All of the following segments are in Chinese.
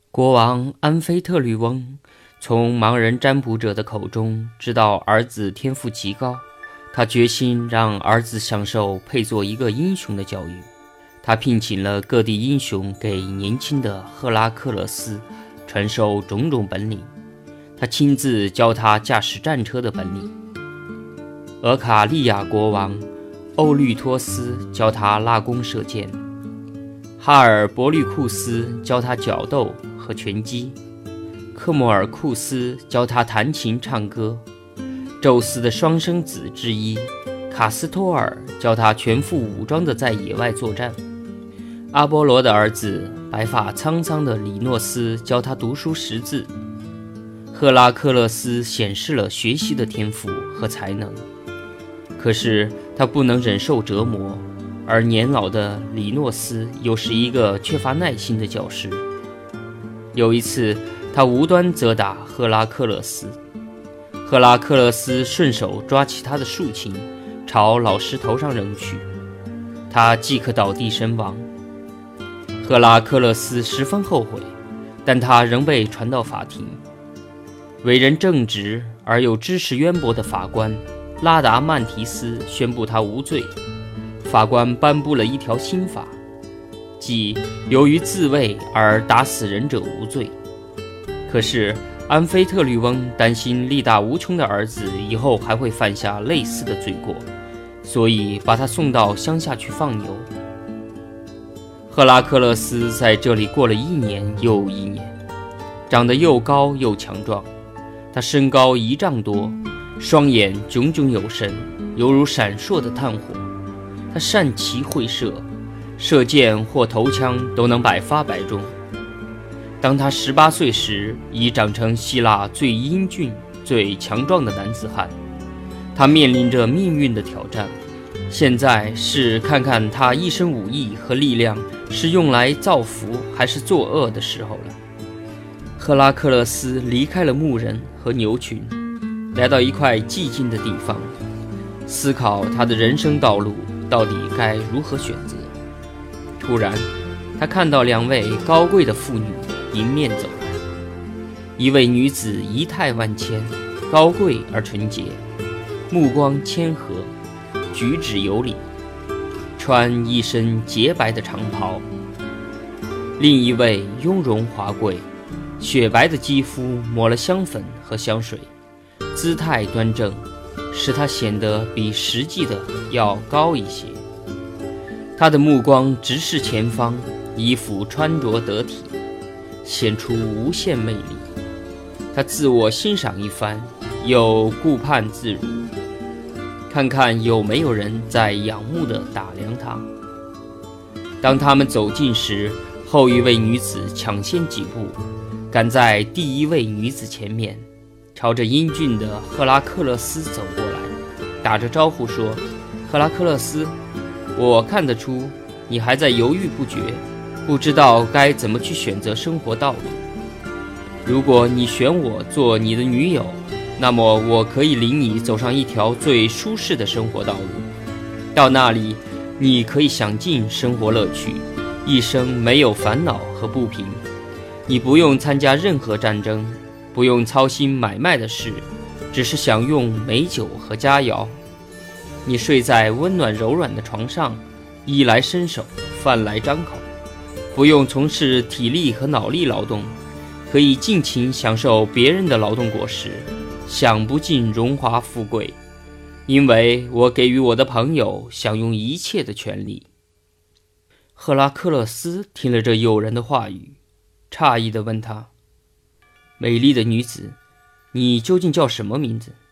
国王安菲特律翁从盲人占卜者的口中知道儿子天赋极高，他决心让儿子享受配做一个英雄的教育。他聘请了各地英雄给年轻的赫拉克勒斯传授种种本领，他亲自教他驾驶战车的本领。俄卡利亚国王欧律托斯教他拉弓射箭，哈尔伯律库斯教他角斗和拳击，科莫尔库斯教他弹琴唱歌，宙斯的双生子之一卡斯托尔教他全副武装地在野外作战，阿波罗的儿子白发苍苍的里诺斯教他读书识字。赫拉克勒斯显示了学习的天赋和才能，可是他不能忍受折磨，而年老的里诺斯又是一个缺乏耐心的教师。有一次，他无端责打赫拉克勒斯，赫拉克勒斯顺手抓起他的竖琴，朝老师头上扔去，他即刻倒地身亡。赫拉克勒斯十分后悔，但他仍被传到法庭。为人正直而又知识渊博的法官拉达曼提斯宣布他无罪。法官颁布了一条新法，即由于自卫而打死人者无罪。可是安菲特律翁担心力大无穷的儿子以后还会犯下类似的罪过，所以把他送到乡下去放牛。赫拉克勒斯在这里过了1年又1年，长得又高又强壮。他身高1丈多，双眼炯炯有神，犹如闪烁的炭火。他善骑会射，射箭或投枪都能百发百中。当他18岁时，已长成希腊最英俊、最强壮的男子汉。他面临着命运的挑战，现在是看看他一身武艺和力量是用来造福还是作恶的时候了。赫拉克勒斯离开了牧人和牛群，来到一块寂静的地方，思考他的人生道路到底该如何选择。突然，他看到2位高贵的妇女迎面走来。一位女子仪态万千，高贵而纯洁，目光谦和，举止有礼，穿一身洁白的长袍。另一位雍容华贵，雪白的肌肤抹了香粉和香水，姿态端正，使她显得比实际的要高一些。她的目光直视前方，衣服穿着得体，显出无限魅力。她自我欣赏一番，又顾盼自如，看看有没有人在仰慕地打量她。当他们走近时，后一位女子抢先几步，赶在第一位女子前面，朝着英俊的赫拉克勒斯走过来，打着招呼说：赫拉克勒斯，我看得出你还在犹豫不决，不知道该怎么去选择生活道路。如果你选我做你的女友，那么我可以领你走上一条最舒适的生活道路，到那里你可以享尽生活乐趣，一生没有烦恼和不平。你不用参加任何战争，不用操心买卖的事，只是享用美酒和佳肴。你睡在温暖柔软的床上，衣来伸手，饭来张口，不用从事体力和脑力劳动，可以尽情享受别人的劳动果实，享不尽荣华富贵，因为我给予我的朋友享用一切的权利。赫拉克勒斯听了这诱人的话语，诧异地问他：美丽的女子，你究竟叫什么名字？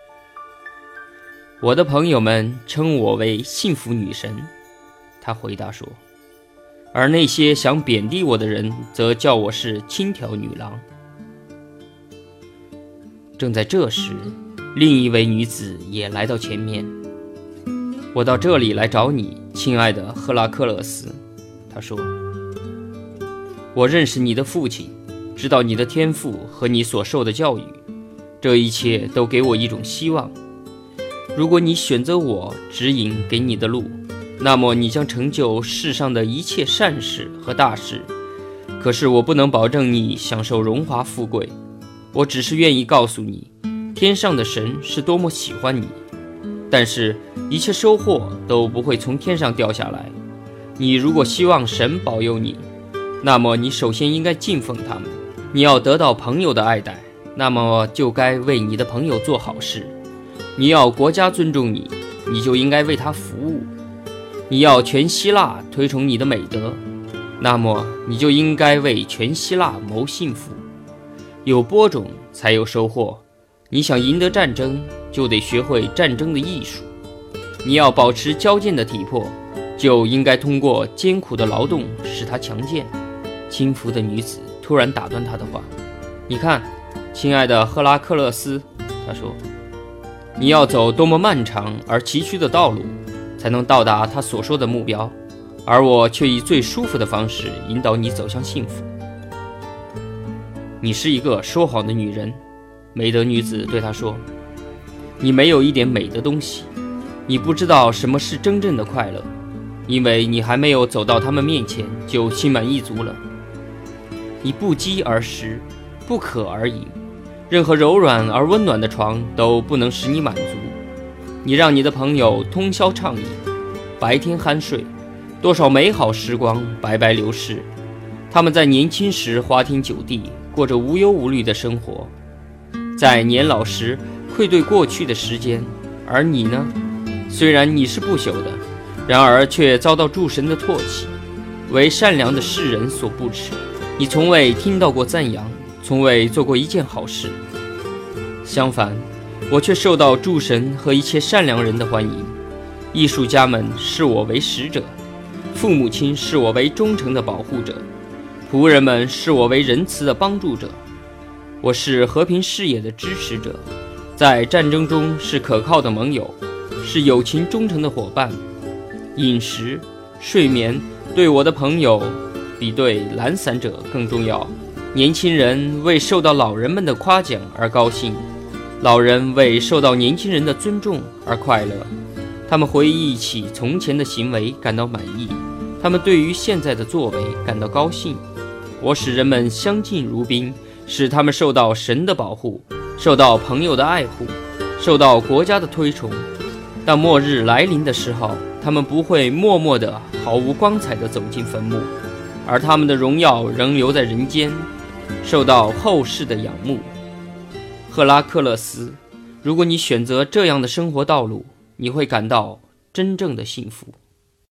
我的朋友们称我为幸福女神，他回答说，而那些想贬低我的人则叫我是轻佻女郎。正在这时，另一位女子也来到前面。我到这里来找你，亲爱的赫拉克勒斯，她说，我认识你的父亲，知道你的天赋和你所受的教育，这一切都给我一种希望。如果你选择我指引给你的路，那么你将成就世上的一切善事和大事， 可是我不能保证你享受荣华富贵，我只是愿意告诉你，天上的神是多么喜欢你。但是一切收获都不会从天上掉下来。你如果希望神保佑你，那么你首先应该敬奉他们。你要得到朋友的爱戴，那么就该为你的朋友做好事。你要国家尊重你，你就应该为他服务。你要全希腊推崇你的美德，那么你就应该为全希腊谋幸福。有播种才有收获，你想赢得战争，就得学会战争的艺术。你要保持矫健的体魄，就应该通过艰苦的劳动使它强健。轻浮的女子突然打断他的话：你看，亲爱的赫拉克勒斯，他说，你要走多么漫长而崎岖的道路，才能到达他所说的目标，而我却以最舒服的方式引导你走向幸福。你是一个说谎的女人，美德女子对他说，你没有一点美的东西，你不知道什么是真正的快乐，因为你还没有走到他们面前就心满意足了。你不饥而食，不渴而饮，任何柔软而温暖的床都不能使你满足。你让你的朋友通宵畅饮，白天酣睡，多少美好时光白白流逝。他们在年轻时花天酒地，过着无忧无虑的生活，在年老时愧对过去的时间。而你呢？虽然你是不朽的，然而却遭到诸神的唾弃，为善良的世人所不耻。你从未听到过赞扬，从未做过一件好事。相反，我却受到诸神和一切善良人的欢迎。艺术家们视我为使者，父母亲视我为忠诚的保护者，仆人们视我为仁慈的帮助者。我是和平事业的支持者，在战争中是可靠的盟友，是友情忠诚的伙伴。饮食、睡眠对我的朋友比对懒散者更重要。年轻人为受到老人们的夸奖而高兴，老人为受到年轻人的尊重而快乐。他们回忆起从前的行为感到满意，他们对于现在的作为感到高兴。我使人们相敬如宾，使他们受到神的保护，受到朋友的爱护，受到国家的推崇。当末日来临的时候，他们不会默默地毫无光彩地走进坟墓，而他们的荣耀仍留在人间，受到后世的仰慕。赫拉克勒斯，如果你选择这样的生活道路，你会感到真正的幸福。